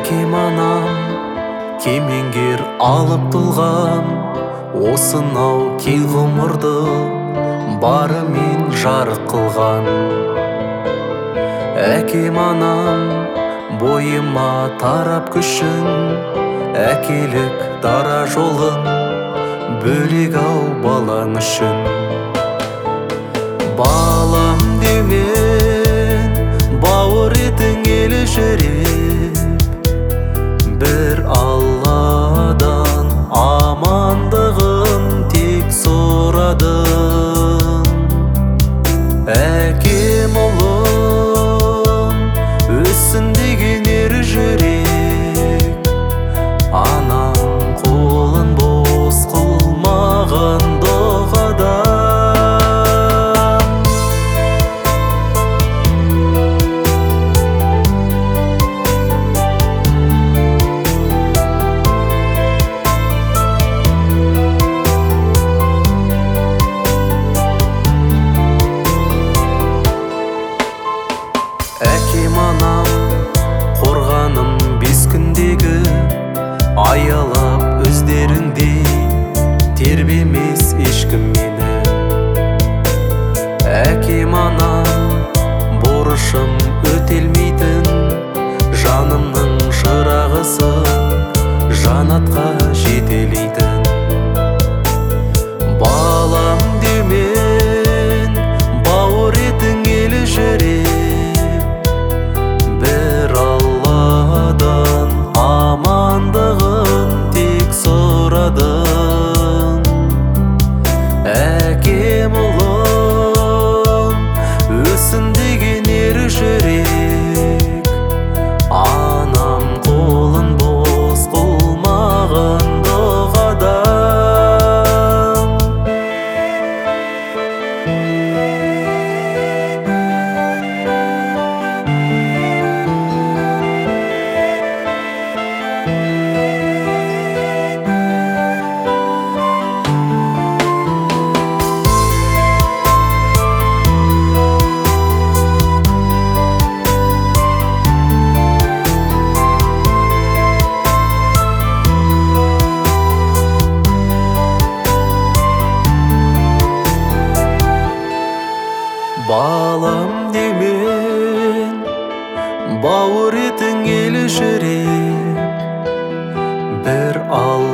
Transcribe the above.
әкем анам кемеңгер алып тұлғам, осынау кей ғұмырды барымен жарық қылған. Әкем анам бойыма тарап күшін, әкелік дара жолын бөлек ау балаң үшін. Балам деумен бауыр етің елі жүрек, бір Алладан амандығын тек сұрадым. Әкем ұлым өссін деген ер жүрек, анам қолын бос қылмаған дұғадан. Әкем анам қорғаным бес күндегі, аялап өздеріңдей тербемес ешкім мені. Әкем анам борышым өтелмейтін, жанымның шырағысың жанатқа жетелейтін. Балам деумен бауыр етің елі жүрек, бір Алладан амандығын тек сұрадым. Әкем ұлым өссін деген ер жүрек, анам қолын бос қылмаған дұғадан. Балам деумен бауыр етің елі жүрек, бір